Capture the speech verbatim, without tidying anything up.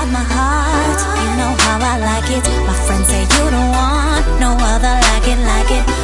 my heart. You know how I like it. My friends say you don't want no other like it, like it.